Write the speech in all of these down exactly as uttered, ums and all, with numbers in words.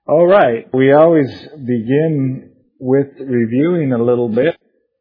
All right. We always begin with reviewing a little bit.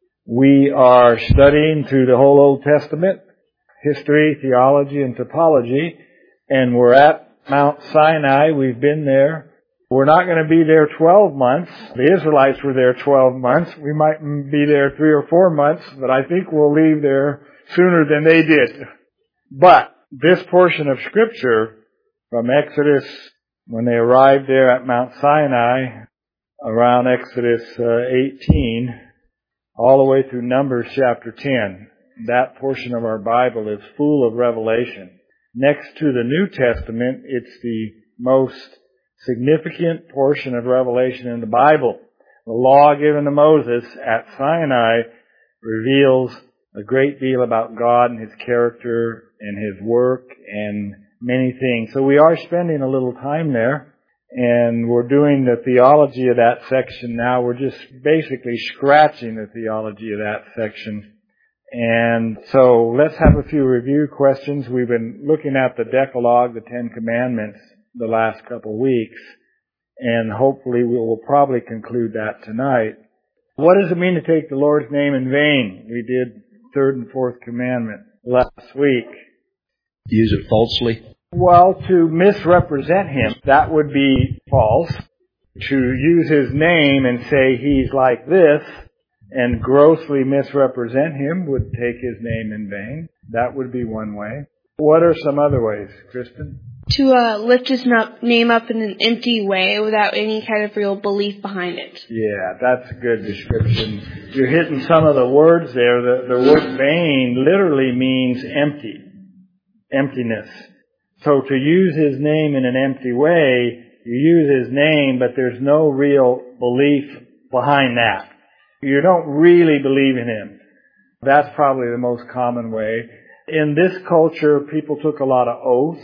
We are studying through the whole Old Testament, history, theology, and topology, and we're at Mount Sinai. We've been there. We're not going to be there twelve months. The Israelites were there twelve months. We might be there three or four months, but I think we'll leave there sooner than they did. But this portion of Scripture from Exodus, when they arrived there at Mount Sinai, around Exodus uh, eighteen, all the way through Numbers chapter ten, that portion of our Bible is full of revelation. Next to the New Testament, it's the most significant portion of revelation in the Bible. The law given to Moses at Sinai reveals a great deal about God and His character and His work and many things. So we are spending a little time there, and we're doing the theology of that section now. We're just basically scratching the theology of that section. And so let's have a few review questions. We've been looking at the Decalogue, the Ten Commandments, the last couple of weeks, and hopefully we will probably conclude that tonight. What does it mean to take the Lord's name in vain? We did third and fourth commandment last week. Use it falsely? Well, to misrepresent Him, that would be false. To use His name and say He's like this and grossly misrepresent Him would take His name in vain. That would be one way. What are some other ways, Kristen? To uh, lift His name up in an empty way without any kind of real belief behind it. Yeah, that's a good description. You're hitting some of the words there. The, the word vain literally means empty, emptiness. So to use His name in an empty way, you use His name, but there's no real belief behind that. You don't really believe in Him. That's probably the most common way. In this culture, people took a lot of oaths.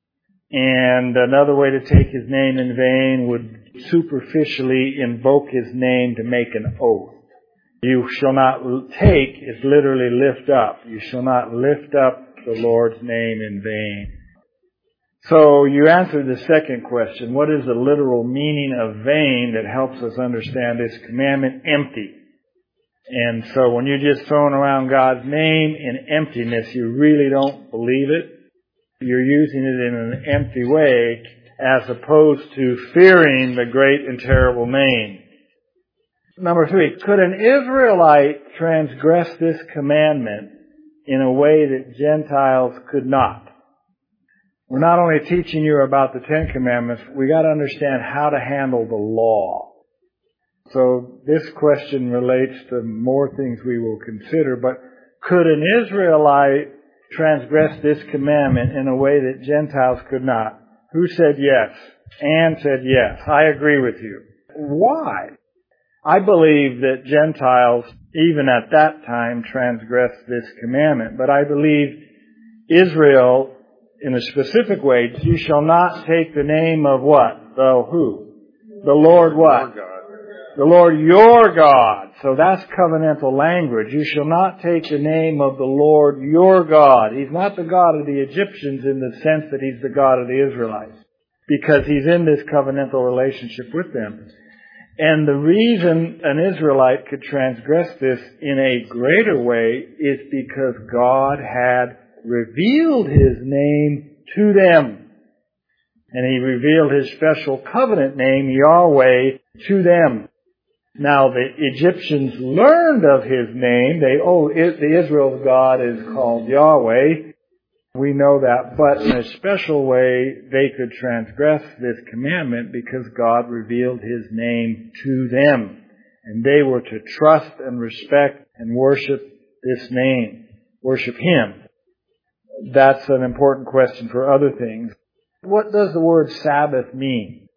And another way to take His name in vain would superficially invoke His name to make an oath. You shall not take is literally lift up. You shall not lift up the Lord's name in vain. So you answered the second question. What is the literal meaning of vain that helps us understand this commandment? Empty. And so when you're just throwing around God's name in emptiness, you really don't believe it. You're using it in an empty way as opposed to fearing the great and terrible name. Number three, could an Israelite transgress this commandment in a way that Gentiles could not? We're not only teaching you about the Ten Commandments, we got to understand how to handle the law. So this question relates to more things we will consider, but could an Israelite transgress this commandment in a way that Gentiles could not? Who said yes? Anne said yes. I agree with you. Why? I believe that Gentiles, even at that time, transgressed this commandment, but I believe Israel, in a specific way, you shall not take the name of what? The who? The Lord what? The Lord your God. So that's covenantal language. You shall not take the name of the Lord your God. He's not the God of the Egyptians in the sense that He's the God of the Israelites, because He's in this covenantal relationship with them. And the reason an Israelite could transgress this in a greater way is because God had revealed His name to them. And He revealed His special covenant name, Yahweh, to them. Now, the Egyptians learned of His name. They, oh, it, the Israel's God is called Yahweh. We know that. But in a special way, they could transgress this commandment because God revealed His name to them. And they were to trust and respect and worship this name. Worship Him. That's an important question for other things. What does the word Sabbath mean?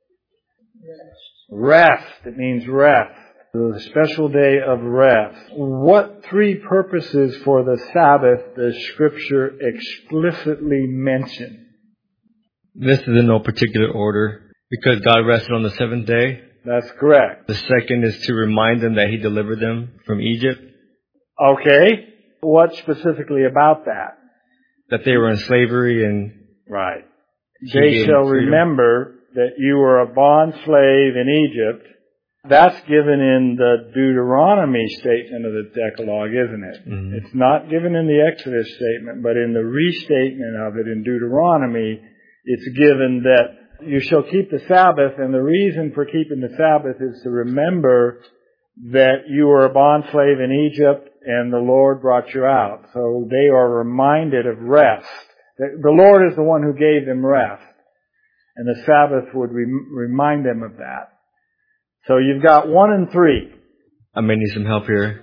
Rest. Rest. It means rest. The special day of rest. What three purposes for the Sabbath does Scripture explicitly mention? This is in no particular order. Because God rested on the seventh day. That's correct. The second is to remind them that He delivered them from Egypt. Okay. What specifically about that? That they were in slavery and... Right. They shall remember that you were a bond slave in Egypt, that's given in the Deuteronomy statement of the Decalogue, isn't it? Mm-hmm. It's not given in the Exodus statement, but in the restatement of it in Deuteronomy, it's given that you shall keep the Sabbath, and the reason for keeping the Sabbath is to remember that you were a bond slave in Egypt and the Lord brought you out. So they are reminded of rest. The Lord is the one who gave them rest, and the Sabbath would remind them of that. So you've got one and three. I may need some help here.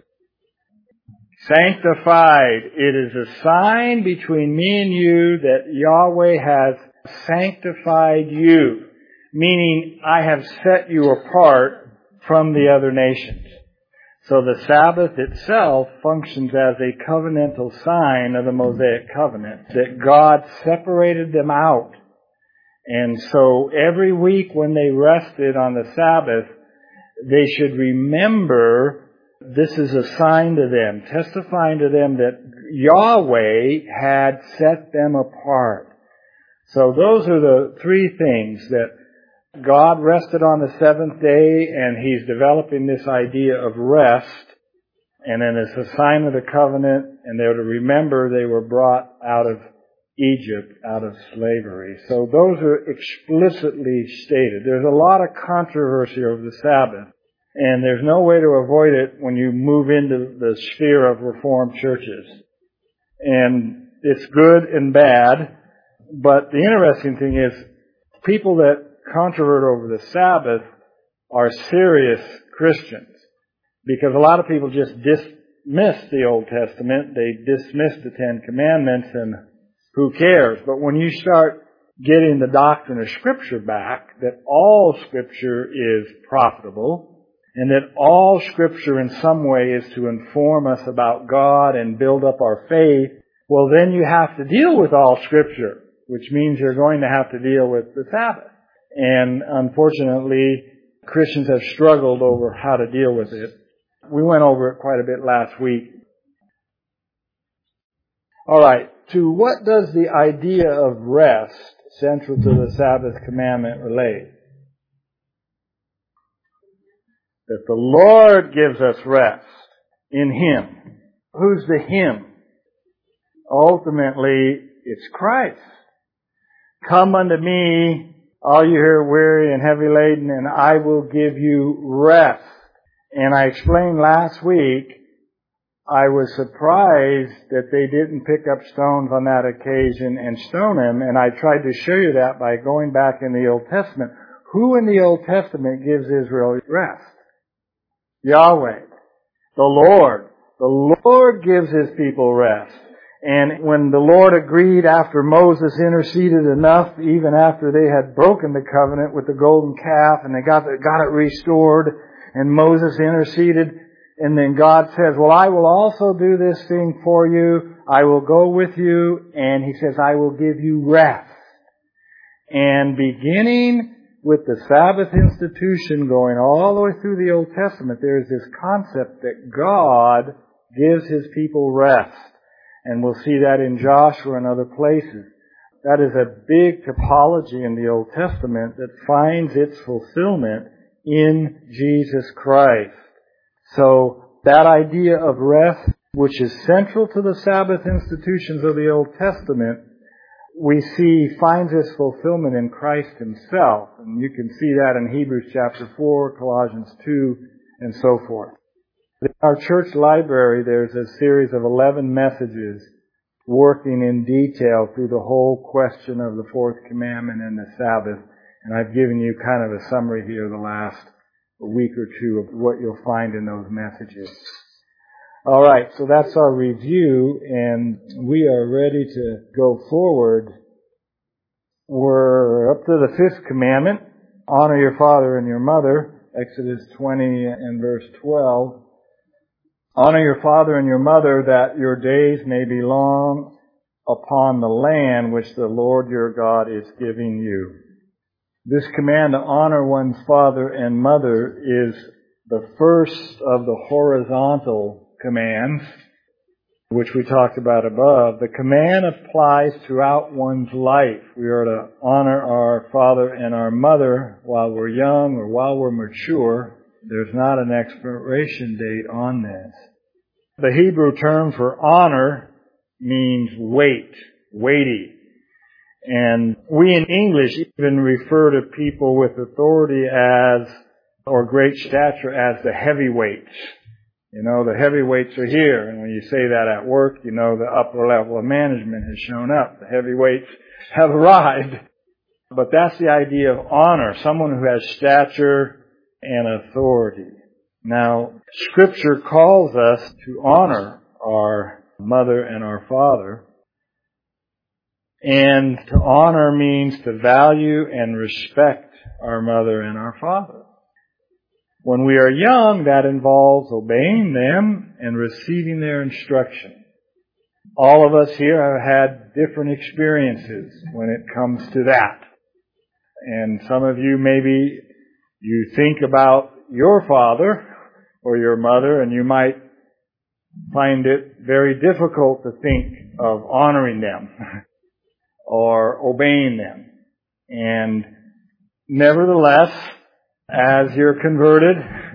Sanctified. It is a sign between me and you that Yahweh has sanctified you, meaning I have set you apart from the other nations. So the Sabbath itself functions as a covenantal sign of the Mosaic covenant, that God separated them out. And so every week when they rested on the Sabbath, they should remember this is a sign to them, testifying to them that Yahweh had set them apart. So those are the three things, that God rested on the seventh day, and He's developing this idea of rest, and then it's a sign of the covenant, and they're to remember they were brought out of Egypt, out of slavery. So those are explicitly stated. There's a lot of controversy over the Sabbath, and there's no way to avoid it when you move into the sphere of Reformed churches. And it's good and bad, but the interesting thing is people that controvert over the Sabbath are serious Christians, because a lot of people just dismiss the Old Testament. They dismiss the Ten Commandments, and who cares? But when you start getting the doctrine of Scripture back, that all Scripture is profitable, and that all Scripture in some way is to inform us about God and build up our faith, well, then you have to deal with all Scripture, which means you're going to have to deal with the Sabbath. And unfortunately, Christians have struggled over how to deal with it. We went over it quite a bit last week. All right. To what does the idea of rest, central to the Sabbath commandment, relate? That the Lord gives us rest in Him. Who's the Him? Ultimately, it's Christ. Come unto me, all you who are weary and heavy laden, and I will give you rest. And I explained last week, I was surprised that they didn't pick up stones on that occasion and stone him, and I tried to show you that by going back in the Old Testament. Who in the Old Testament gives Israel rest? Yahweh. The Lord. The Lord gives His people rest. And when the Lord agreed, after Moses interceded enough, even after they had broken the covenant with the golden calf, and they got it, got it restored, and Moses interceded, and then God says, well, I will also do this thing for you. I will go with you. And He says, I will give you rest. And beginning with the Sabbath institution going all the way through the Old Testament, there is this concept that God gives His people rest. And we'll see that in Joshua and other places. That is a big typology in the Old Testament that finds its fulfillment in Jesus Christ. So that idea of rest, which is central to the Sabbath institutions of the Old Testament, we see finds its fulfillment in Christ Himself. And you can see that in Hebrews chapter four, Colossians two, and so forth. In our church library, there's a series of eleven messages working in detail through the whole question of the fourth commandment and the Sabbath. And I've given you kind of a summary here the last week or two of what you'll find in those messages. All right, so that's our review, and we are ready to go forward. We're up to the fifth commandment, honor your father and your mother, Exodus twenty and verse twelve. Honor your father and your mother, that your days may be long upon the land which the Lord your God is giving you. This command to honor one's father and mother is the first of the horizontal commands. which we talked about above, the command applies throughout one's life. We are to honor our father and our mother while we're young or while we're mature. There's not an expiration date on this. The Hebrew term for honor means weight, weighty. And we in English even refer to people with authority as, or great stature as the heavyweights. You know, the heavyweights are here. And when you say that at work, you know the upper level of management has shown up. The heavyweights have arrived. But that's the idea of honor, someone who has stature and authority. Now, Scripture calls us to honor our mother and our father. And to honor means to value and respect our mother and our father. When we are young, that involves obeying them and receiving their instruction. All of us here have had different experiences when it comes to that. And some of you, maybe you think about your father or your mother, and you might find it very difficult to think of honoring them or obeying them. And nevertheless, as you're converted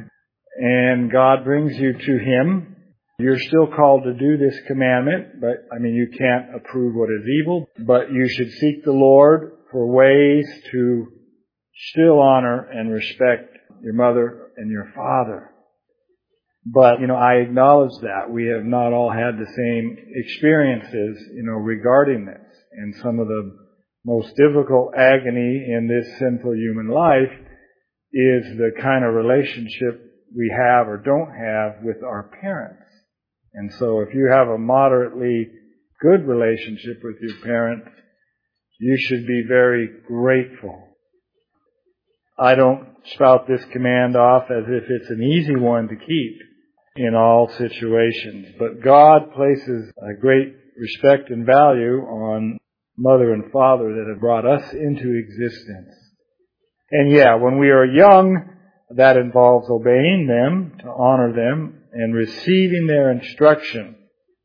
and God brings you to Him, you're still called to do this commandment. But, I mean, you can't approve what is evil, but you should seek the Lord for ways to still honor and respect your mother and your father. But, you know, I acknowledge that we have not all had the same experiences, you know, regarding this. And some of the most difficult agony in this sinful human life is the kind of relationship we have or don't have with our parents. And so if you have a moderately good relationship with your parents, you should be very grateful. I don't spout this command off as if it's an easy one to keep in all situations. But God places a great respect and value on mother and father that have brought us into existence. And yeah, when we are young, that involves obeying them, to honor them, and receiving their instruction.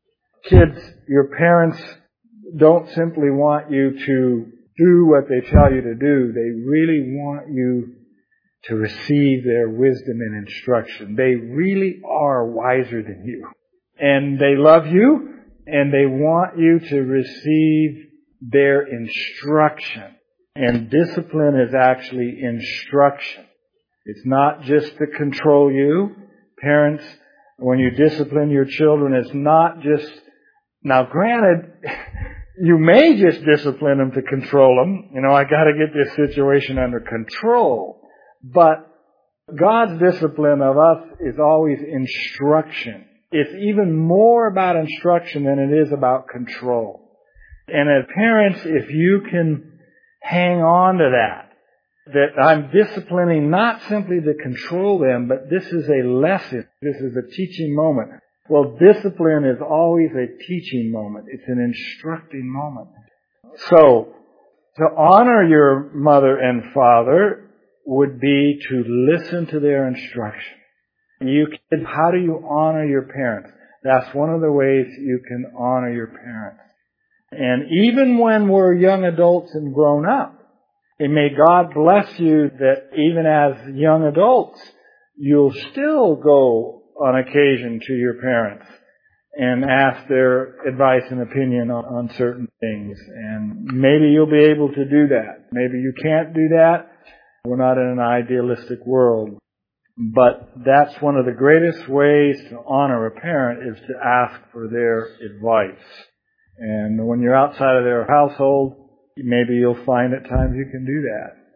Kids, your parents don't simply want you to do what they tell you to do. They really want you to receive their wisdom and instruction. They really are wiser than you. And they love you, and they want you to receive their instruction. And discipline is actually instruction. It's not just to control you. Parents, when you discipline your children, it's not just... Now, granted, you may just discipline them to control them. You know, I got to get this situation under control. But God's discipline of us is always instruction. It's even more about instruction than it is about control. And as parents, if you can hang on to that, that I'm disciplining not simply to control them, but this is a lesson. This is a teaching moment. Well, discipline is always a teaching moment. It's an instructing moment. So, to honor your mother and father would be to listen to their instruction. You kids, how do you honor your parents? That's one of the ways you can honor your parents. And even when we're young adults and grown up, and may God bless you that even as young adults, you'll still go on occasion to your parents and ask their advice and opinion on, on certain things. And maybe you'll be able to do that. Maybe you can't do that. We're not in an idealistic world. But that's one of the greatest ways to honor a parent is to ask for their advice. And when you're outside of their household, maybe you'll find at times you can do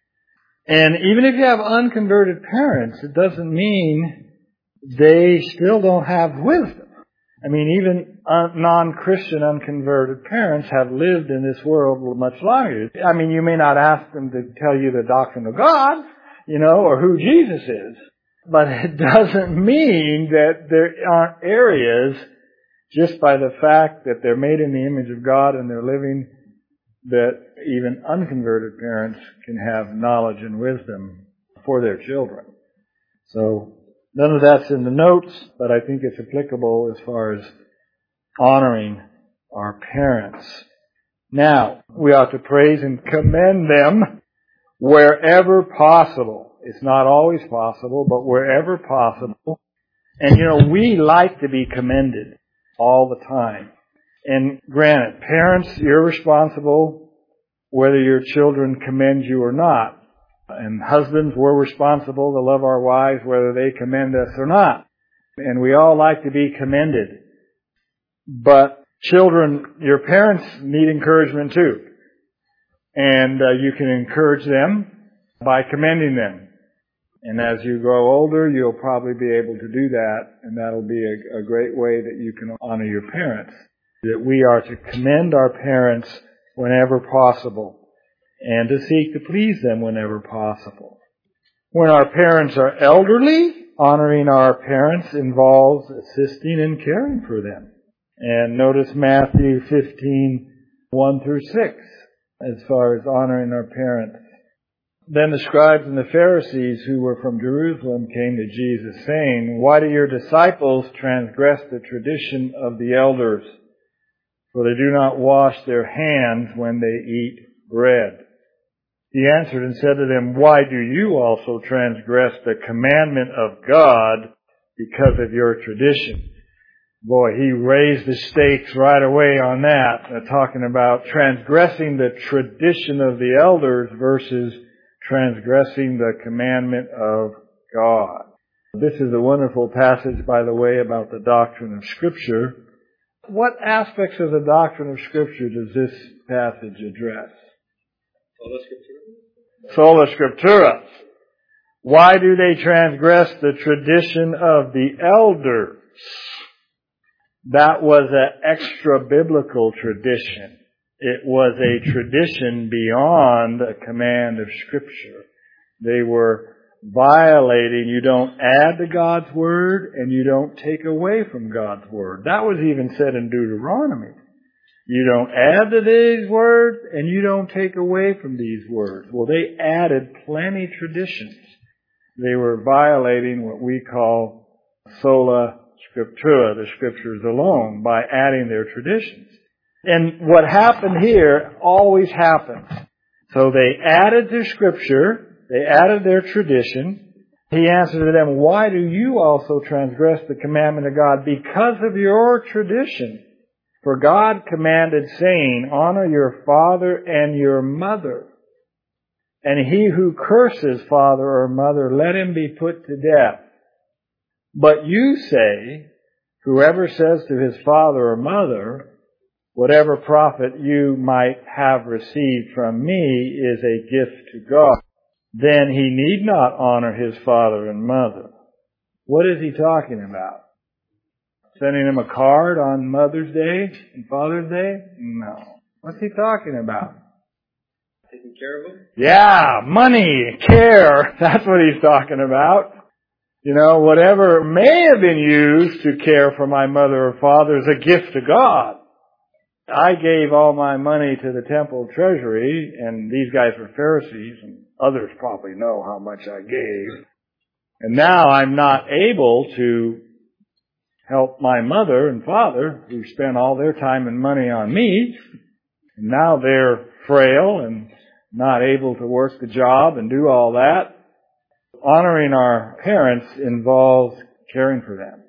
that. And even if you have unconverted parents, it doesn't mean they still don't have wisdom. I mean, even non-Christian unconverted parents have lived in this world much longer. I mean, you may not ask them to tell you the doctrine of God, you know, or who Jesus is. But it doesn't mean that there aren't areas, just by the fact that they're made in the image of God and they're living, that even unconverted parents can have knowledge and wisdom for their children. So none of that's in the notes, but I think it's applicable as far as honoring our parents. Now, we ought to praise and commend them wherever possible. It's not always possible, but wherever possible. And you know, we like to be commended all the time. And granted, parents, you're responsible whether your children commend you or not. And husbands, we're responsible to love our wives whether they commend us or not. And we all like to be commended. But children, your parents need encouragement too. And uh, you can encourage them by commending them. And as you grow older, you'll probably be able to do that. And that'll be a, a great way that you can honor your parents. That we are to commend our parents whenever possible. And to seek to please them whenever possible. When our parents are elderly, honoring our parents involves assisting and caring for them. And notice Matthew fifteen, one through six, as far as honoring our parents. Then the scribes and the Pharisees who were from Jerusalem came to Jesus, saying, "Why do your disciples transgress the tradition of the elders? For they do not wash their hands when they eat bread." He answered and said to them, "Why do you also transgress the commandment of God because of your tradition?" Boy, he raised the stakes right away on that, uh, talking about transgressing the tradition of the elders versus transgressing the commandment of God. This is a wonderful passage, by the way, about the doctrine of Scripture. What aspects of the doctrine of Scripture does this passage address? Sola Scriptura. Sola Scriptura. Why do they transgress the tradition of the elders? That was an extra-biblical tradition. It was a tradition beyond a command of Scripture. They were violating, you don't add to God's Word and you don't take away from God's Word. That was even said in Deuteronomy. You don't add to these words and you don't take away from these words. Well, they added plenty traditions. They were violating what we call sola scriptura, the Scriptures alone, by adding their traditions. And what happened here always happens. So they added to Scripture, they added their tradition. He answered to them, "Why do you also transgress the commandment of God? Because of your tradition. For God commanded, saying, honor your father and your mother. And he who curses father or mother, let him be put to death. But you say, whoever says to his father or mother, whatever profit you might have received from me is a gift to God, then he need not honor his father and mother." What is he talking about? Sending him a card on Mother's Day and Father's Day? No. What's he talking about? Taking care of them? Yeah, money, care. That's what he's talking about. You know, whatever may have been used to care for my mother or father is a gift to God. I gave all my money to the temple treasury, and these guys were Pharisees, and others probably know how much I gave. And now I'm not able to help my mother and father, who spent all their time and money on me. And now they're frail and not able to work the job and do all that. Honoring our parents involves caring for them.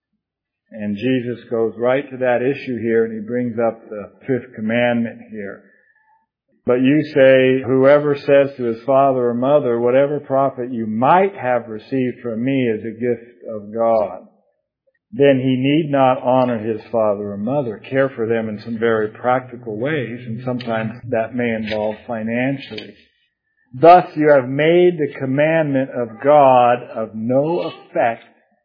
And Jesus goes right to that issue here, and he brings up the fifth commandment here. But you say, whoever says to his father or mother, whatever profit you might have received from me is a gift of God, then he need not honor his father or mother. Care for them in some very practical ways, and sometimes that may involve financially. Thus you have made the commandment of God of no effect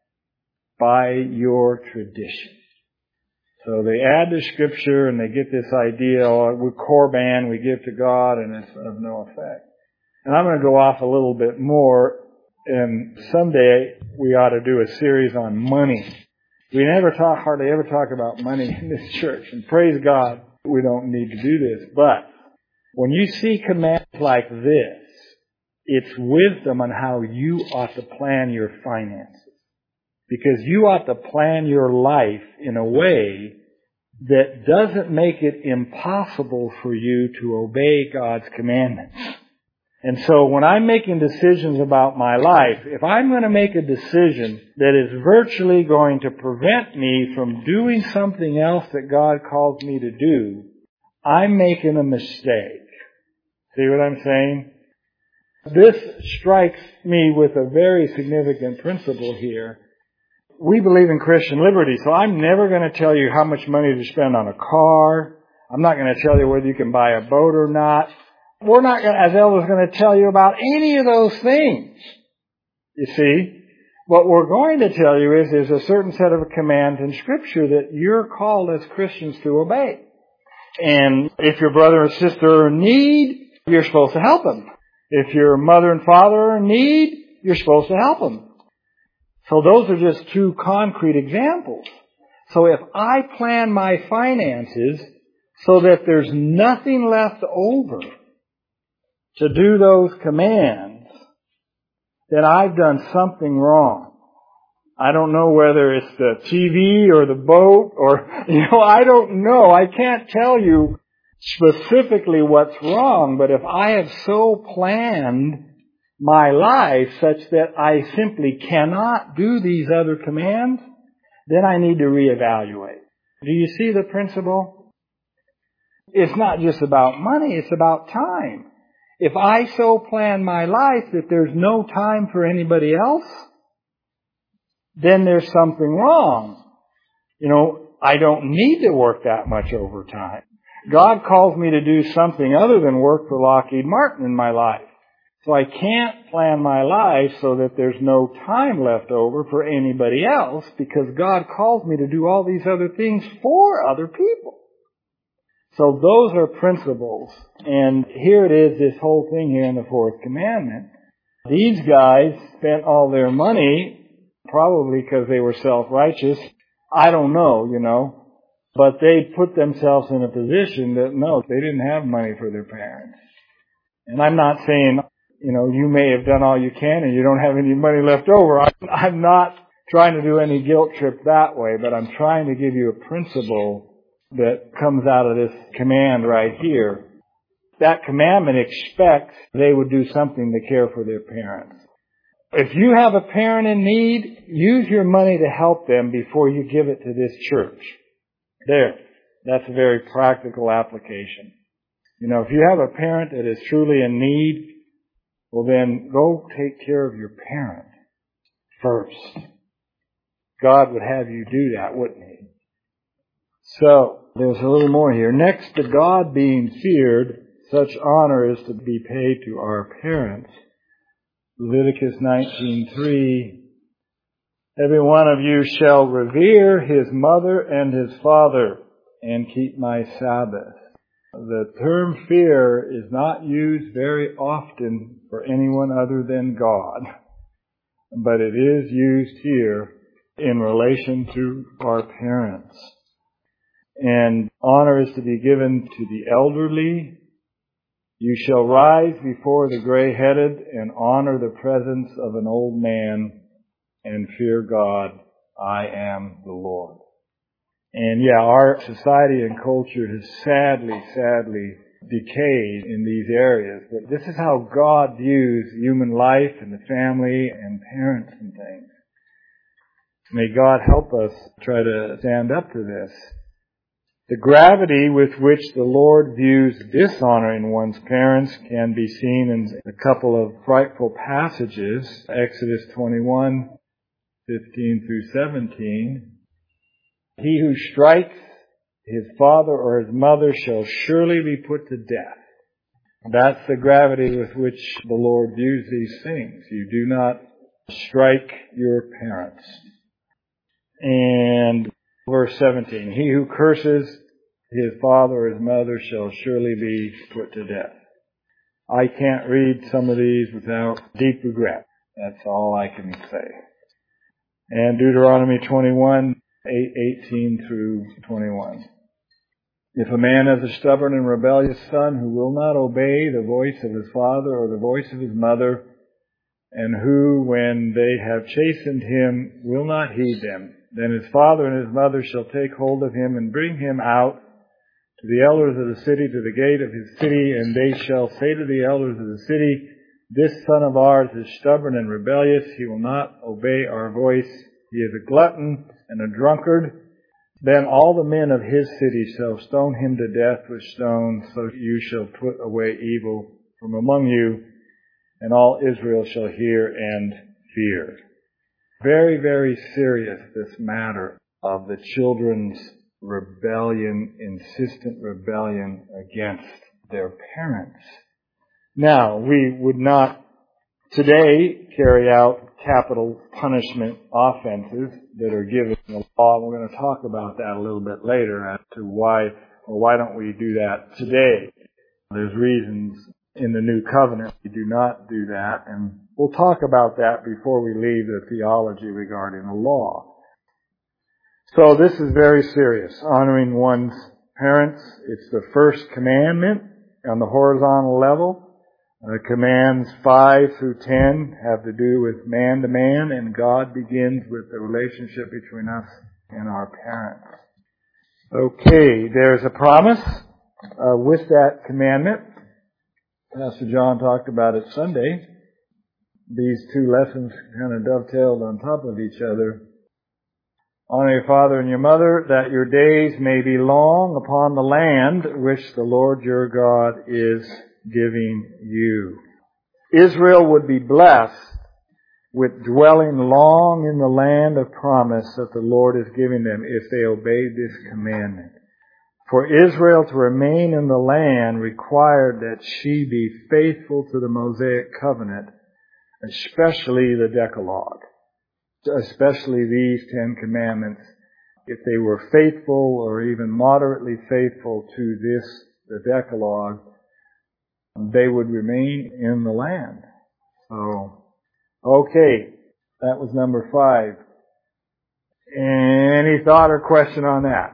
by your tradition. So they add to Scripture and they get this idea, oh, we're Korban, we give to God, and it's of no effect. And I'm going to go off a little bit more, and someday we ought to do a series on money. We never talk, hardly ever talk about money in this church, and praise God, we don't need to do this. But when you see commands like this, it's wisdom on how you ought to plan your finances. Because you ought to plan your life in a way that doesn't make it impossible for you to obey God's commandments. And so when I'm making decisions about my life, if I'm going to make a decision that is virtually going to prevent me from doing something else that God calls me to do, I'm making a mistake. See what I'm saying? This strikes me with a very significant principle here. We believe in Christian liberty, so I'm never going to tell you how much money to spend on a car. I'm not going to tell you whether you can buy a boat or not. We're not going to, as Elder's going to tell you about any of those things. You see? What we're going to tell you is there's a certain set of commands in Scripture that you're called as Christians to obey. And if your brother or sister are in need, you're supposed to help them. If your mother and father are in need, you're supposed to help them. So those are just two concrete examples. So if I plan my finances so that there's nothing left over to do those commands, then I've done something wrong. I don't know whether it's the T V or the boat or, you know, I don't know. I can't tell you specifically what's wrong, but if I have so planned my life such that I simply cannot do these other commands, then I need to reevaluate. Do you see the principle? It's not just about money, it's about time. If I so plan my life that there's no time for anybody else, then there's something wrong. You know, I don't need to work that much overtime. God calls me to do something other than work for Lockheed Martin in my life. So I can't plan my life so that there's no time left over for anybody else, because God calls me to do all these other things for other people. So those are principles. And here it is, this whole thing here in the fourth commandment. These guys spent all their money, probably because they were self-righteous. I don't know, you know. But they put themselves in a position that, no, they didn't have money for their parents. And I'm not saying, you know, you may have done all you can and you don't have any money left over. I'm not trying to do any guilt trip that way, but I'm trying to give you a principle that comes out of this command right here. That commandment expects they would do something to care for their parents. If you have a parent in need, use your money to help them before you give it to this church. There. That's a very practical application. You know, if you have a parent that is truly in need, well then go take care of your parent first. God would have you do that, wouldn't He? So, there's a little more here. Next to God being feared, such honor is to be paid to our parents. Leviticus nineteen three. Every one of you shall revere his mother and his father and keep my Sabbath. The term fear is not used very often for anyone other than God, but it is used here in relation to our parents. And honor is to be given to the elderly. You shall rise before the gray-headed and honor the presence of an old man and fear God. I am the Lord. And yeah, our society and culture has sadly, sadly decayed in these areas. But this is how God views human life and the family and parents and things. May God help us try to stand up to this. The gravity with which the Lord views dishonoring one's parents can be seen in a couple of frightful passages. Exodus twenty-one, fifteen through seventeen. He who strikes his father or his mother shall surely be put to death. That's the gravity with which the Lord views these things. You do not strike your parents. And verse seventeen, he who curses his father or his mother shall surely be put to death. I can't read some of these without deep regret. That's all I can say. And Deuteronomy twenty-one, eight, eighteen through twenty-one. If a man has a stubborn and rebellious son who will not obey the voice of his father or the voice of his mother, and who, when they have chastened him, will not heed them, Then his father and his mother shall take hold of him and bring him out to the elders of the city, to the gate of his city, and they shall say to the elders of the city, this son of ours is stubborn and rebellious. He will not obey our voice. He is a glutton and a drunkard. Then all the men of his city shall stone him to death with stones, so you shall put away evil from among you, and all Israel shall hear and fear. Very, very serious, this matter of the children's rebellion, insistent rebellion against their parents. Now, we would not today carry out capital punishment offenses that are given in the law. We're going to talk about that a little bit later as to why, or why don't we do that today. There's reasons in the New Covenant we do not do that, and we'll talk about that before we leave the theology regarding the law. So this is very serious, honoring one's parents. It's the first commandment on the horizontal level. Uh, commands five through ten have to do with man to man, and God begins with the relationship between us and our parents. Okay, there's a promise uh, with that commandment. Pastor John talked about it Sunday. These two lessons kind of dovetailed on top of each other. Honor your father and your mother, that your days may be long upon the land which the Lord your God is giving you. Israel would be blessed with dwelling long in the land of promise that the Lord is giving them if they obeyed this commandment. For Israel to remain in the land required that she be faithful to the Mosaic covenant, especially the Decalogue, especially these Ten Commandments. If they were faithful or even moderately faithful to this, the Decalogue, they would remain in the land. So, okay, that was number five. Any thought or question on that?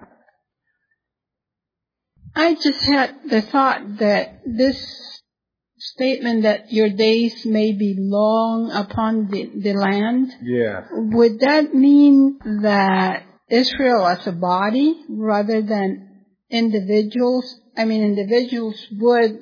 I just had the thought that this statement that your days may be long upon the, the land, yes. Would that mean that Israel as a body rather than individuals? I mean, individuals would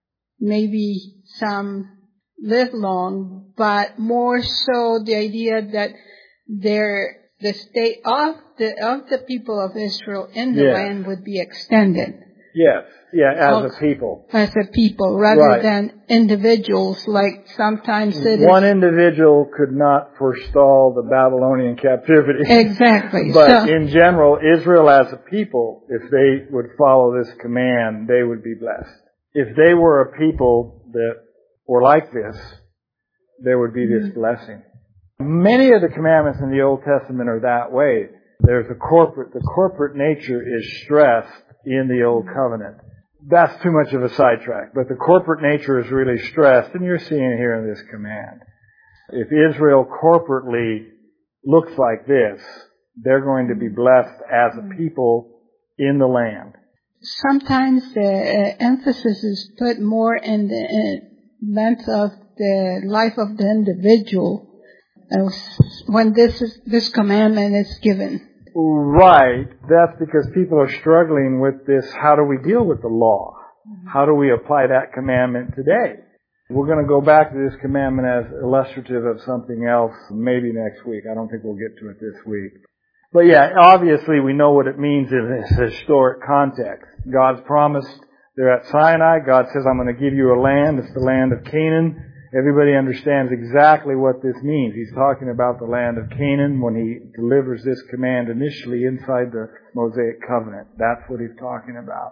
maybe some live long, but more so the idea that they're, the state of the of the people of Israel in the yes. land would be extended. Yes, yeah, as also, a people. As a people, rather right. than individuals, like sometimes it One is. individual could not forestall the Babylonian captivity. Exactly. But so, in general, Israel as a people, if they would follow this command, they would be blessed. If they were a people that were like this, there would be this mm-hmm. blessing. Many of the commandments in the Old Testament are that way. There's a corporate, the corporate nature is stressed in the Old Covenant. That's too much of a sidetrack, but the corporate nature is really stressed, and you're seeing it here in this command. If Israel corporately looks like this, they're going to be blessed as a people in the land. Sometimes the uh, emphasis is put more in the uh, length of the life of the individual uh, when this is, this commandment is given. Right. That's because people are struggling with this. How do we deal with the law? How do we apply that commandment today? We're going to go back to this commandment as illustrative of something else maybe next week. I don't think we'll get to it this week. But yeah, obviously we know what it means in this historic context. God's promised, they're at Sinai. God says, I'm going to give you a land. It's the land of Canaan. Everybody understands exactly what this means. He's talking about the land of Canaan when he delivers this command initially inside the Mosaic covenant. That's what he's talking about.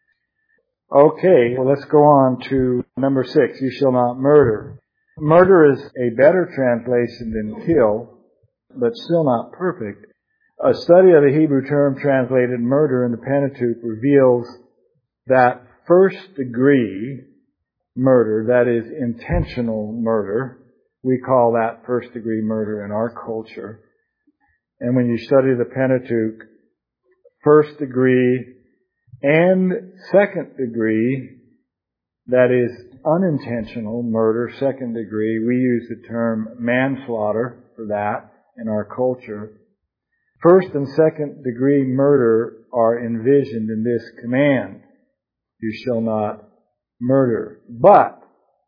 Okay, well let's go on to number six. You shall not murder. Murder is a better translation than kill, but still not perfect. A study of the Hebrew term translated murder in the Pentateuch reveals that first degree murder, that is intentional murder, we call that first degree murder in our culture. And when you study the Pentateuch, first degree and second degree, that is unintentional murder, second degree, we use the term manslaughter for that in our culture. First and second degree murder are envisioned in this command. You shall not murder. But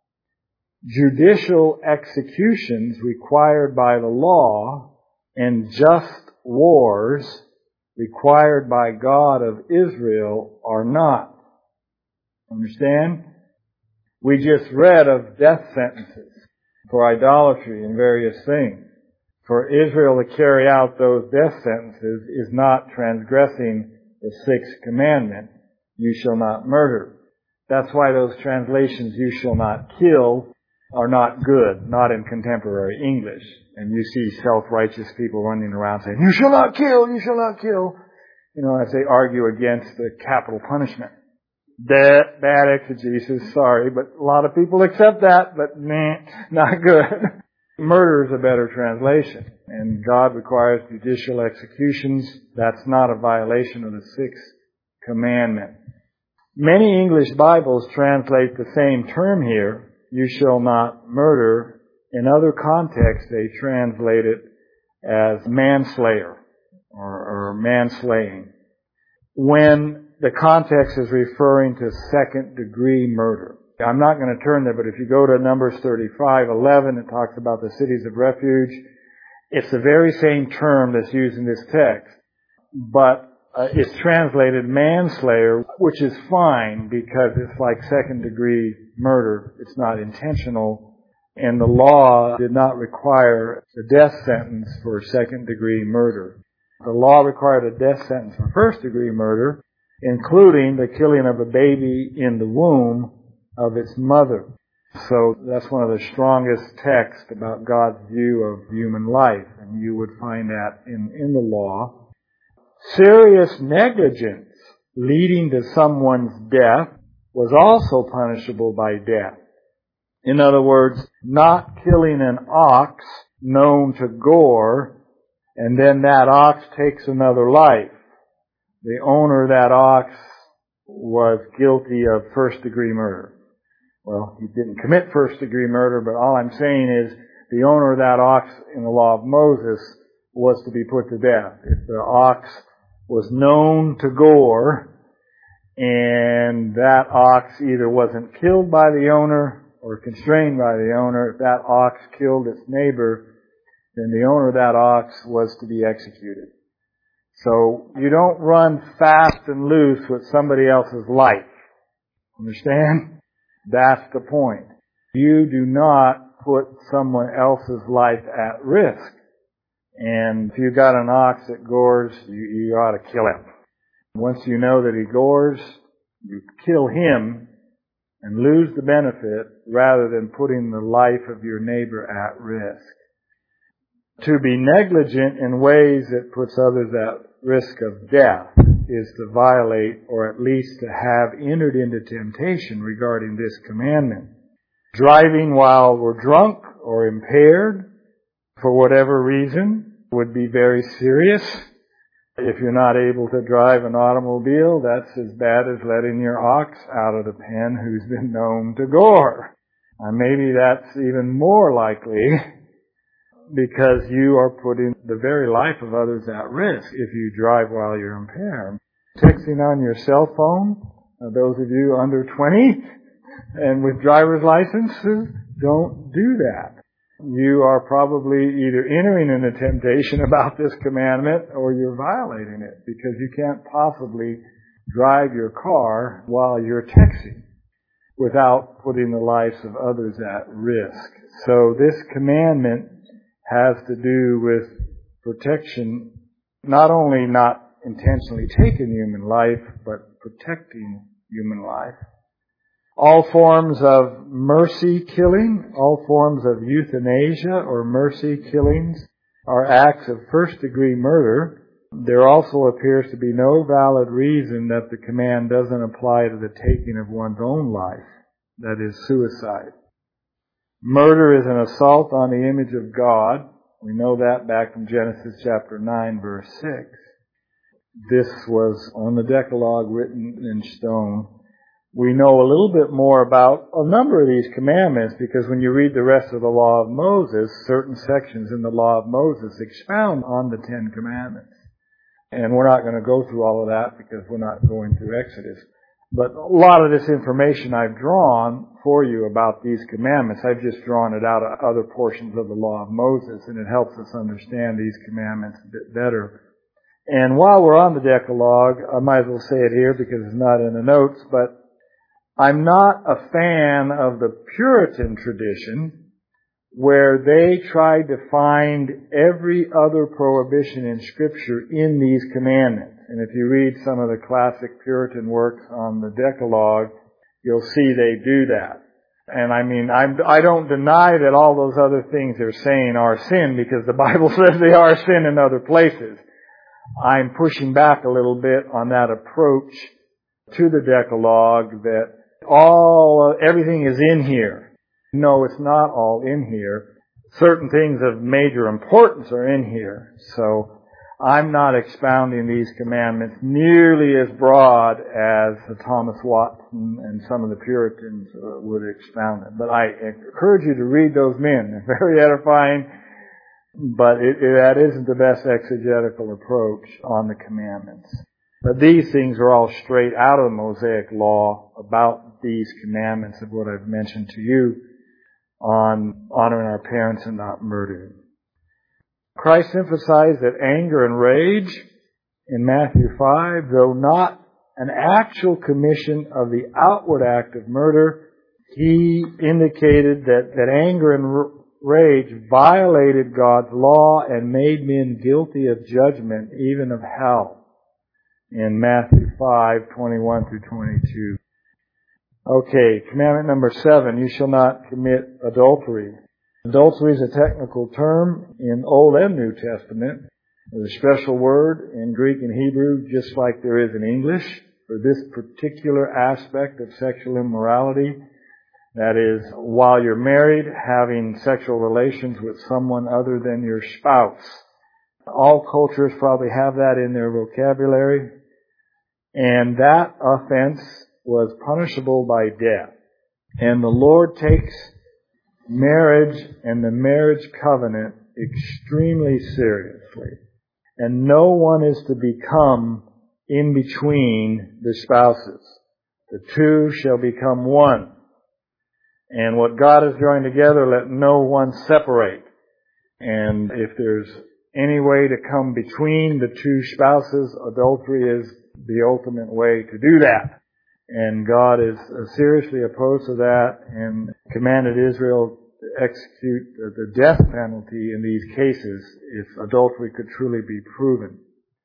judicial executions required by the law and just wars required by God of Israel are not. Understand? We just read of death sentences for idolatry and various things. For Israel to carry out those death sentences is not transgressing the sixth commandment, you shall not murder. That's why those translations, you shall not kill, are not good, not in contemporary English. And you see self-righteous people running around saying, you shall not kill, you shall not kill. You know, as they argue against the capital punishment. Bad, bad exegesis, sorry, but a lot of people accept that, but meh, not good. Murder is a better translation, and God requires judicial executions. That's not a violation of the sixth commandment. Many English Bibles translate the same term here, you shall not murder. In other contexts, they translate it as manslayer or, or manslaying, when the context is referring to second degree murder. I'm not going to turn there, but if you go to Numbers thirty-five eleven, it talks about the cities of refuge. It's the very same term that's used in this text, but uh, it's translated manslayer, which is fine because it's like second degree murder. It's not intentional, and the law did not require a death sentence for second degree murder. The law required a death sentence for first degree murder, including the killing of a baby in the womb of its mother. So that's one of the strongest texts about God's view of human life, and you would find that in, in the law. Serious negligence leading to someone's death was also punishable by death. In other words, not killing an ox known to gore, and then that ox takes another life. The owner of that ox was guilty of first degree murder. Well, he didn't commit first degree murder, but all I'm saying is the owner of that ox in the law of Moses was to be put to death. If the ox was known to gore, and that ox either wasn't killed by the owner or constrained by the owner, if that ox killed its neighbor, then the owner of that ox was to be executed. So you don't run fast and loose with somebody else's life. Understand? That's the point. You do not put someone else's life at risk. And if you got an ox that gores, you, you ought to kill him. Once you know that he gores, you kill him and lose the benefit rather than putting the life of your neighbor at risk. To be negligent in ways that puts others at risk of death is to violate, or at least to have entered into temptation regarding this commandment. Driving while we're drunk or impaired, for whatever reason, would be very serious. If you're not able to drive an automobile, that's as bad as letting your ox out of the pen who's been known to gore. And maybe that's even more likely, because you are putting the very life of others at risk if you drive while you're impaired. Texting on your cell phone, uh, those of you under twenty and with driver's licenses, don't do that. You are probably either entering into temptation about this commandment or you're violating it, because you can't possibly drive your car while you're texting without putting the lives of others at risk. So this commandment has to do with protection, not only not intentionally taking human life, but protecting human life. All forms of mercy killing, all forms of euthanasia or mercy killings are acts of first degree murder. There also appears to be no valid reason that the command doesn't apply to the taking of one's own life, that is suicide. Murder is an assault on the image of God. We know that back from Genesis chapter nine, verse six. This was on the Decalogue written in stone. We know a little bit more about a number of these commandments, because when you read the rest of the law of Moses, certain sections in the law of Moses expound on the Ten Commandments. And we're not going to go through all of that because we're not going through Exodus. But a lot of this information I've drawn for you about these commandments, I've just drawn it out of other portions of the law of Moses, and it helps us understand these commandments a bit better. And while we're on the Decalogue, I might as well say it here because it's not in the notes, but I'm not a fan of the Puritan tradition where they tried to find every other prohibition in Scripture in these commandments. And if you read some of the classic Puritan works on the Decalogue, you'll see they do that. And I mean, I'm, I don't deny that all those other things they're saying are sin because the Bible says they are sin in other places. I'm pushing back a little bit on that approach to the Decalogue that all, uh, everything is in here. No, it's not all in here. Certain things of major importance are in here. So I'm not expounding these commandments nearly as broad as Thomas Watson and some of the Puritans uh, would expound them. But I encourage you to read those men. They're very edifying, but it, it, that isn't the best exegetical approach on the commandments. But these things are all straight out of the Mosaic law about these commandments of what I've mentioned to you on honoring our parents and not murdering. Christ emphasized that anger and rage in Matthew five, though not an actual commission of the outward act of murder, he indicated that, that anger and r- rage violated God's law and made men guilty of judgment, even of hell, in Matthew five, twenty-one through twenty-two. Okay, commandment number seven, you shall not commit adultery. Adultery is a technical term in Old and New Testament. There's a special word in Greek and Hebrew, just like there is in English, for this particular aspect of sexual immorality. That is, while you're married, having sexual relations with someone other than your spouse. All cultures probably have that in their vocabulary. And that offense was punishable by death. And the Lord takes marriage and the marriage covenant extremely seriously. And no one is to become in between the spouses. The two shall become one. And what God has joined together, let no one separate. And if there's any way to come between the two spouses, adultery is the ultimate way to do that. And God is seriously opposed to that and commanded Israel to execute the death penalty in these cases if adultery could truly be proven.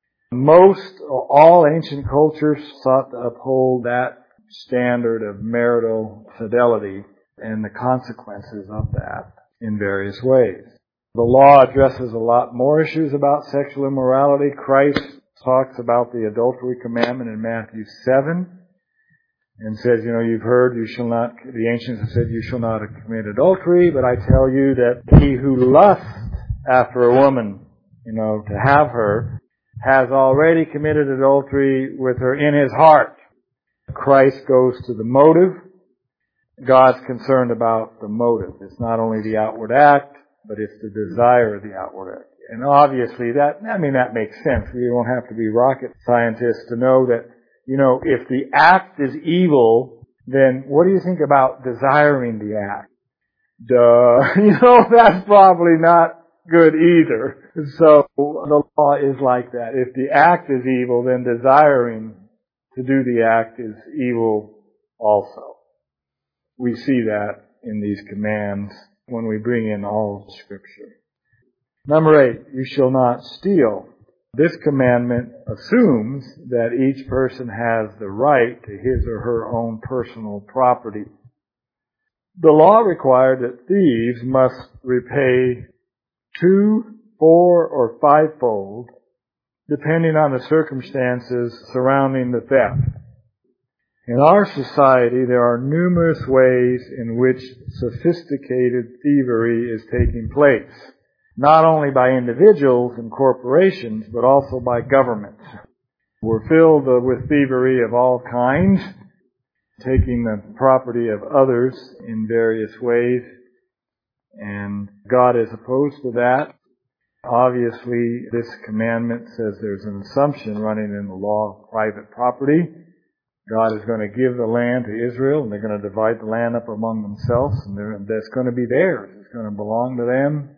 Most, all ancient cultures sought to uphold that standard of marital fidelity and the consequences of that in various ways. The law addresses a lot more issues about sexual immorality. Christ talks about the adultery commandment in Matthew seven. And says, you know, you've heard, you shall not, the ancients have said, you shall not commit adultery, but I tell you that he who lusts after a woman, you know, to have her, has already committed adultery with her in his heart. Christ goes to the motive. God's concerned about the motive. It's not only the outward act, but it's the desire of the outward act. And obviously that, I mean, that makes sense. We don't have to be rocket scientists to know that, you know, if the act is evil, then what do you think about desiring the act? Duh. You know, that's probably not good either. So the law is like that. If the act is evil, then desiring to do the act is evil also. We see that in these commands when we bring in all Scripture. Number eight, you shall not steal. This commandment assumes that each person has the right to his or her own personal property. The law required that thieves must repay two, four, or fivefold, depending on the circumstances surrounding the theft. In our society, there are numerous ways in which sophisticated thievery is taking place, not only by individuals and corporations, but also by governments. We're filled with thievery of all kinds, taking the property of others in various ways, and God is opposed to that. Obviously, this commandment says there's an assumption running in the law of private property. God is going to give the land to Israel, and they're going to divide the land up among themselves, and that's going to be theirs. It's going to belong to them.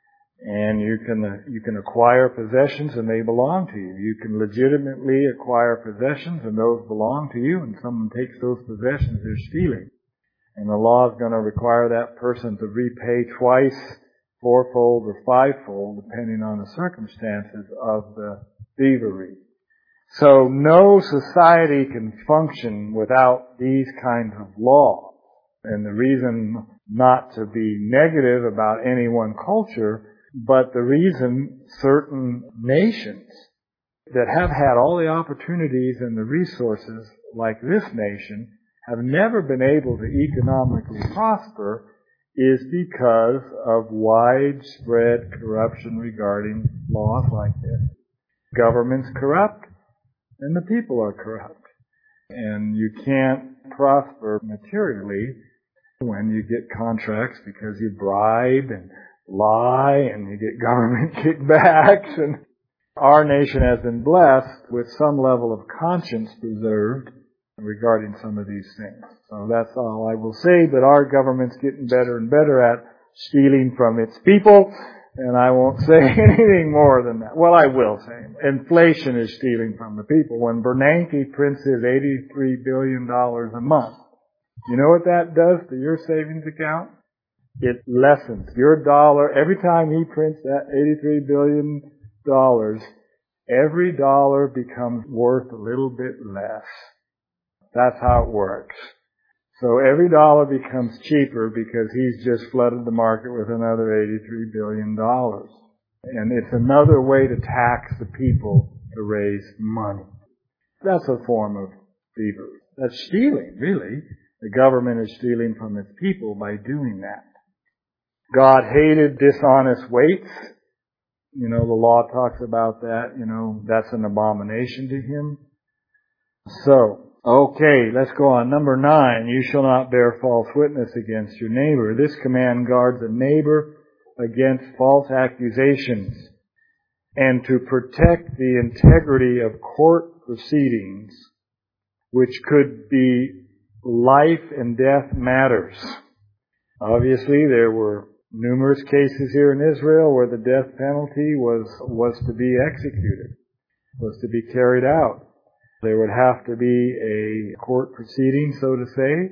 And you can you can acquire possessions, and they belong to you. You can legitimately acquire possessions, and those belong to you. And someone takes those possessions, they're stealing. And the law is going to require that person to repay twice, fourfold, or fivefold, depending on the circumstances of the thievery. So no society can function without these kinds of laws. And the reason not to be negative about any one culture, but the reason certain nations that have had all the opportunities and the resources, like this nation, have never been able to economically prosper is because of widespread corruption regarding laws like this. Government's corrupt, and the people are corrupt. And you can't prosper materially when you get contracts because you bribe and lie and you get government kickbacks. And our nation has been blessed with some level of conscience preserved regarding some of these things. So that's all I will say, but our government's getting better and better at stealing from its people, and I won't say anything more than that. Well, I will say, inflation is stealing from the people. When Bernanke prints his eighty-three billion dollars a month, you know what that does to your savings account? It lessens your dollar. Every time he prints that eighty-three billion dollars, every dollar becomes worth a little bit less. That's how it works. So every dollar becomes cheaper because he's just flooded the market with another eighty-three billion dollars. And it's another way to tax the people to raise money. That's a form of thievery. That's stealing, really. The government is stealing from its people by doing that. God hated dishonest weights. You know, the law talks about that. You know, that's an abomination to him. So, okay, let's go on. Number nine, you shall not bear false witness against your neighbor. This command guards a neighbor against false accusations and to protect the integrity of court proceedings, which could be life and death matters. Obviously, there were numerous cases here in Israel where the death penalty was, was to be executed, was to be carried out. There would have to be a court proceeding, so to say.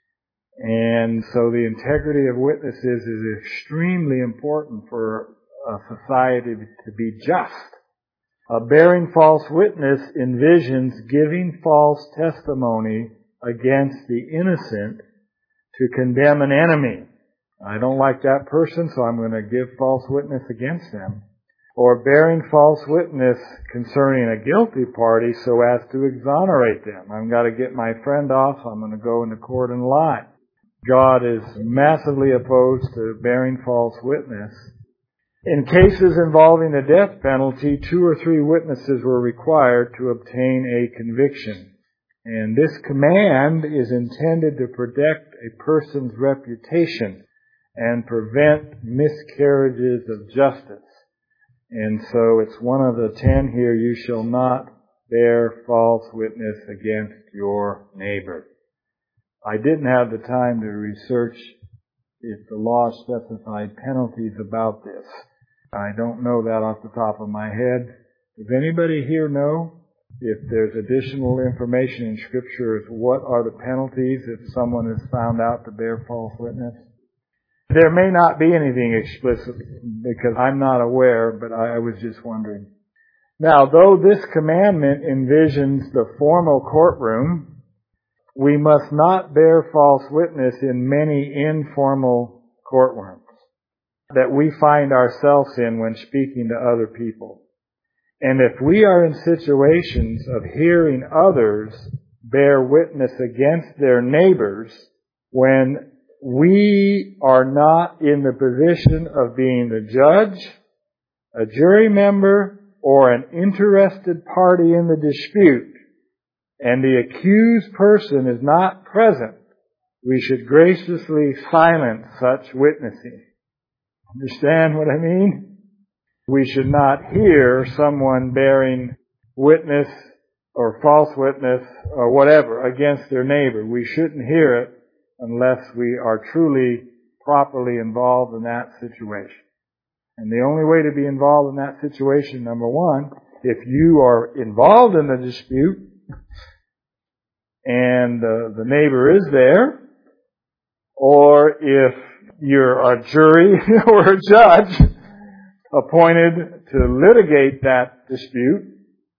And so the integrity of witnesses is extremely important for a society to be just. Uh, bearing false witness envisions giving false testimony against the innocent to condemn an enemy. I don't like that person, so I'm going to give false witness against them. Or bearing false witness concerning a guilty party so as to exonerate them. I've got to get my friend off, I'm going to go into court and lie. God is massively opposed to bearing false witness. In cases involving the death penalty, two or three witnesses were required to obtain a conviction. And this command is intended to protect a person's reputation and prevent miscarriages of justice. And so it's one of the ten here, you shall not bear false witness against your neighbor. I didn't have the time to research if the law specified penalties about this. I don't know that off the top of my head. Does anybody here know if there's additional information in Scripture as what are the penalties if someone is found out to bear false witness? There may not be anything explicit because I'm not aware, but I was just wondering. Now, though this commandment envisions the formal courtroom, we must not bear false witness in many informal courtrooms that we find ourselves in when speaking to other people. And if we are in situations of hearing others bear witness against their neighbors when we are not in the position of being the judge, a jury member, or an interested party in the dispute, and the accused person is not present, we should graciously silence such witnessing. Understand what I mean? We should not hear someone bearing witness or false witness or whatever against their neighbor. We shouldn't hear it unless we are truly, properly involved in that situation. And the only way to be involved in that situation, number one, if you are involved in the dispute and uh, the neighbor is there, or if you're a jury or a judge appointed to litigate that dispute,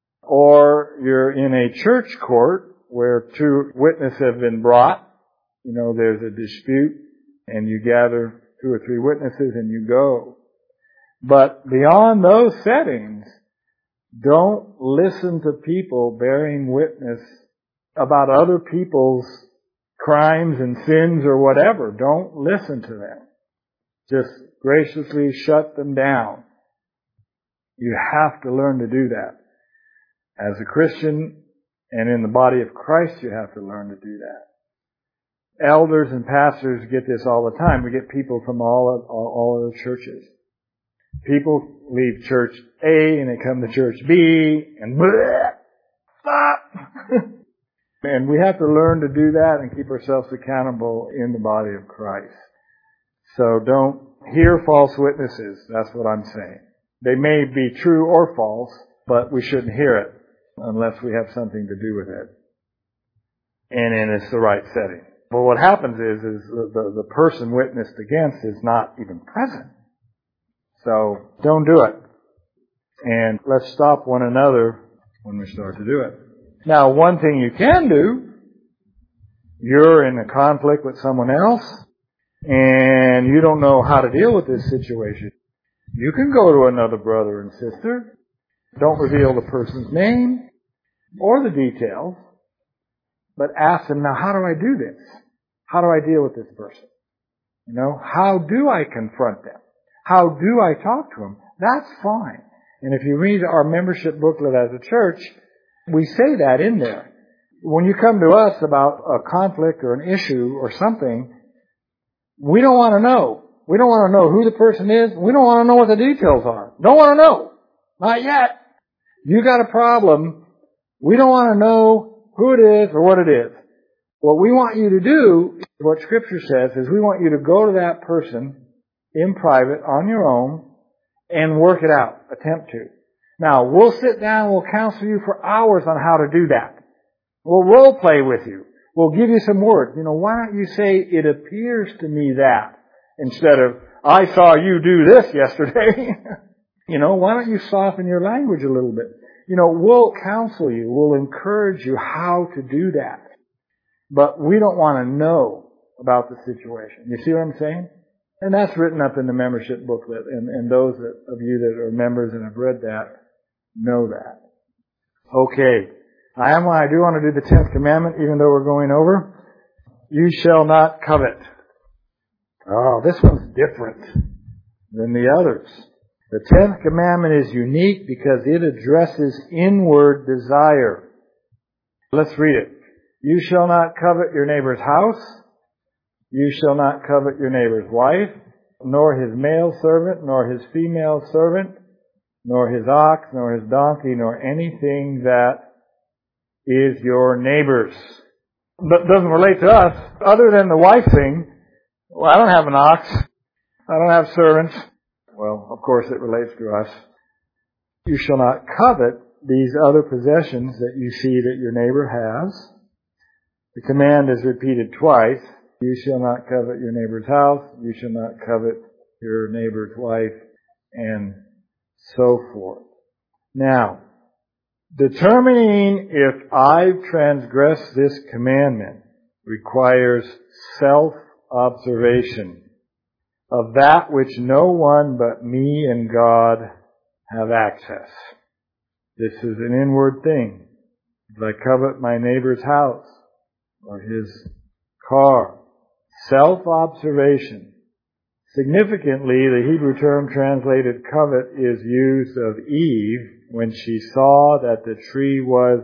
or you're in a church court where two witnesses have been brought, you know, there's a dispute, and you gather two or three witnesses and you go. But beyond those settings, don't listen to people bearing witness about other people's crimes and sins or whatever. Don't listen to them. Just graciously shut them down. You have to learn to do that. As a Christian and in the body of Christ, you have to learn to do that. Elders and pastors get this all the time. We get people from all of, all, all of the churches. People leave church A and they come to church B and bleh, stop. And we have to learn to do that and keep ourselves accountable in the body of Christ. So don't hear false witnesses. That's what I'm saying. They may be true or false, but we shouldn't hear it unless we have something to do with it. And then it's the right setting. But what happens is, is the, the, the person witnessed against is not even present. So don't do it. And let's stop one another when we start to do it. Now, one thing you can do, you're in a conflict with someone else, and you don't know how to deal with this situation. You can go to another brother and sister. Don't reveal the person's name or the details, but ask them, now, how do I do this? How do I deal with this person? You know, how do I confront them? How do I talk to them? That's fine. And if you read our membership booklet as a church, we say that in there. When you come to us about a conflict or an issue or something, we don't want to know. We don't want to know who the person is. We don't want to know what the details are. Don't want to know. Not yet. You got a problem. We don't want to know who it is or what it is. What we want you to do, what Scripture says, is we want you to go to that person in private, on your own, and work it out. Attempt to. Now, we'll sit down and we'll counsel you for hours on how to do that. We'll role play with you. We'll give you some words. You know, why don't you say, it appears to me that, instead of, I saw you do this yesterday. You know, why don't you soften your language a little bit? You know, we'll counsel you. We'll encourage you how to do that. But we don't want to know about the situation. You see what I'm saying? And that's written up in the membership booklet. And, and those that, of you that are members and have read that know that. Okay. I am I do want to do the tenth commandment, even though we're going over. You shall not covet. Oh, this one's different than the others. The tenth commandment is unique because it addresses inward desire. Let's read it. You shall not covet your neighbor's house. You shall not covet your neighbor's wife, nor his male servant, nor his female servant, nor his ox, nor his donkey, nor anything that is your neighbor's. But doesn't relate to us, other than the wife thing. Well, I don't have an ox. I don't have servants. Well, of course it relates to us. You shall not covet these other possessions that you see that your neighbor has. The command is repeated twice. You shall not covet your neighbor's house. You shall not covet your neighbor's wife, and so forth. Now, determining if I've transgressed this commandment requires self-observation of that which no one but me and God have access. This is an inward thing. If I covet my neighbor's house or his car, self-observation. Significantly, the Hebrew term translated covet is used of Eve when she saw that the tree was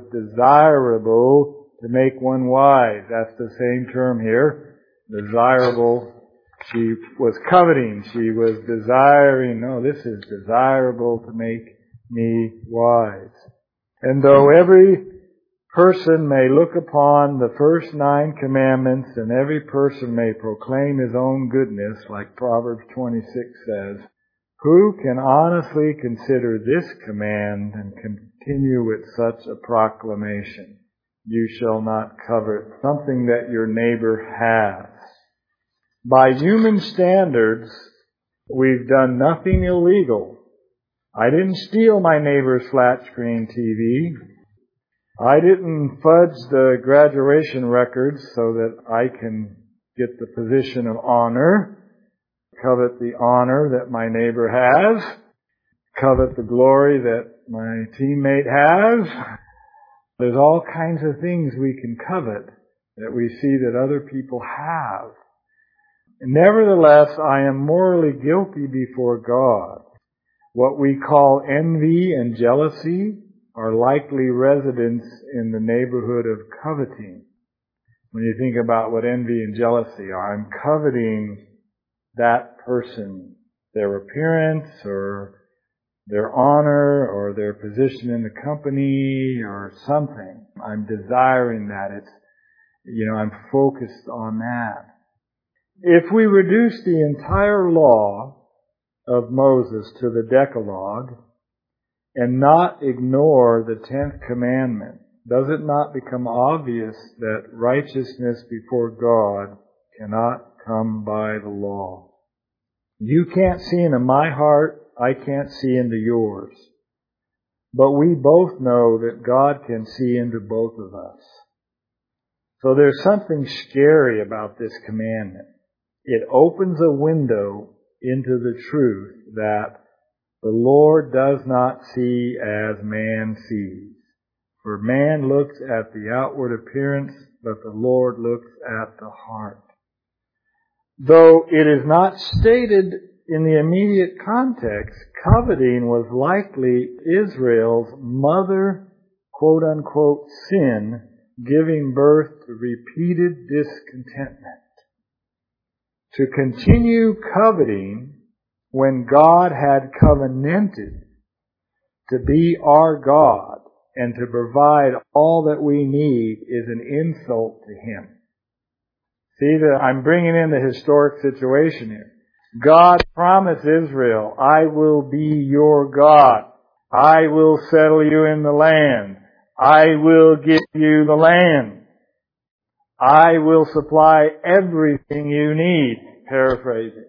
desirable to make one wise. That's the same term here, desirable She was coveting. She was desiring, no, this is desirable to make me wise. And though every person may look upon the first nine commandments and every person may proclaim his own goodness, like Proverbs twenty-six says, who can honestly consider this command and continue with such a proclamation? You shall not covet something that your neighbor has. By human standards, we've done nothing illegal. I didn't steal my neighbor's flat screen T V. I didn't fudge the graduation records so that I can get the position of honor, covet the honor that my neighbor has, covet the glory that my teammate has. There's all kinds of things we can covet that we see that other people have. Nevertheless, I am morally guilty before God. What we call envy and jealousy are likely residents in the neighborhood of coveting. When you think about what envy and jealousy are, I'm coveting that person, their appearance or their honor or their position in the company or something. I'm desiring that. It's, you know, I'm focused on that. If we reduce the entire law of Moses to the Decalogue and not ignore the tenth commandment, does it not become obvious that righteousness before God cannot come by the law? You can't see into my heart, I can't see into yours. But we both know that God can see into both of us. So there's something scary about this commandment. It opens a window into the truth that the Lord does not see as man sees. For man looks at the outward appearance, but the Lord looks at the heart. Though it is not stated in the immediate context, coveting was likely Israel's mother, quote-unquote, sin, giving birth to repeated discontentment. To continue coveting when God had covenanted to be our God and to provide all that we need is an insult to Him. See, that I'm bringing in the historic situation here. God promised Israel, I will be your God. I will settle you in the land. I will give you the land. I will supply everything you need, paraphrasing.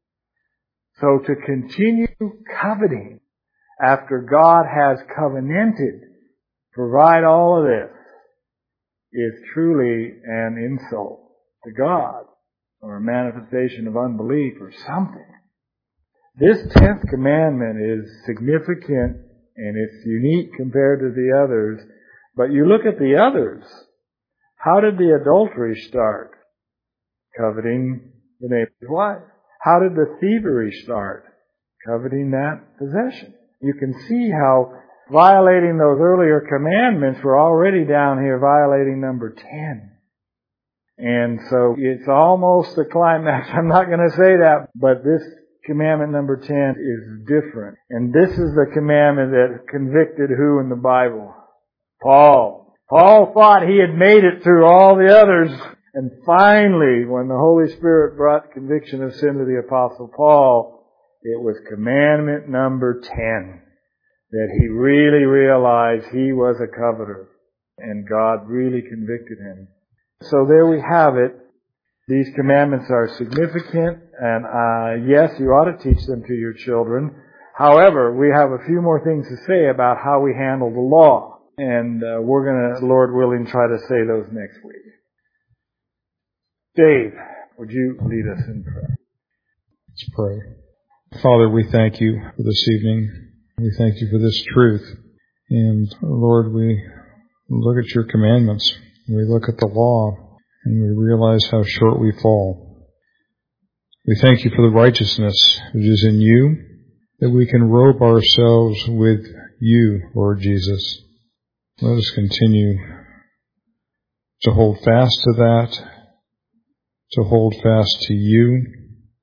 So to continue coveting after God has covenanted to provide all of this is truly an insult to God or a manifestation of unbelief or something. This tenth commandment is significant and it's unique compared to the others, but you look at the others. How did the adultery start? Coveting the neighbor's wife. How did the thievery start? Coveting that possession. You can see how violating those earlier commandments were already down here violating number ten. And so it's almost the climax. I'm not going to say that, but this commandment number ten is different. And this is the commandment that convicted who in the Bible? Paul. Paul thought he had made it through all the others. And finally, when the Holy Spirit brought conviction of sin to the Apostle Paul, it was commandment number ten. That he really realized he was a coveter. And God really convicted him. So there we have it. These commandments are significant. And uh, yes, you ought to teach them to your children. However, we have a few more things to say about how we handle the law. And uh, we're going to, Lord willing, try to say those next week. Dave, would you lead us in prayer? Let's pray. Father, we thank you for this evening. We thank you for this truth. And Lord, we look at your commandments. We look at the law and we realize how short we fall. We thank you for the righteousness which is in you, that we can robe ourselves with you, Lord Jesus. Let us continue to hold fast to that, to hold fast to you,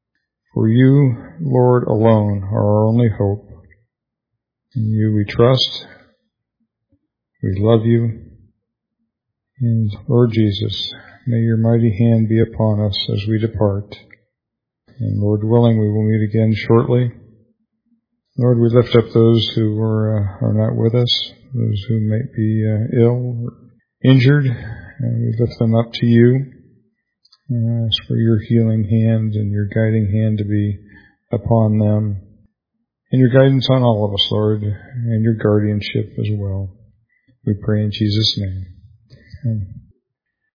For you, Lord, alone are our only hope. In you we trust. We love you. And Lord Jesus, may your mighty hand be upon us as we depart. And Lord willing, we will meet again shortly. Lord, we lift up those who are, uh, are not with us, those who may be uh, ill or injured, and we lift them up to you. And ask for your healing hand and your guiding hand to be upon them. And your guidance on all of us, Lord, and your guardianship as well. We pray in Jesus' name. Amen.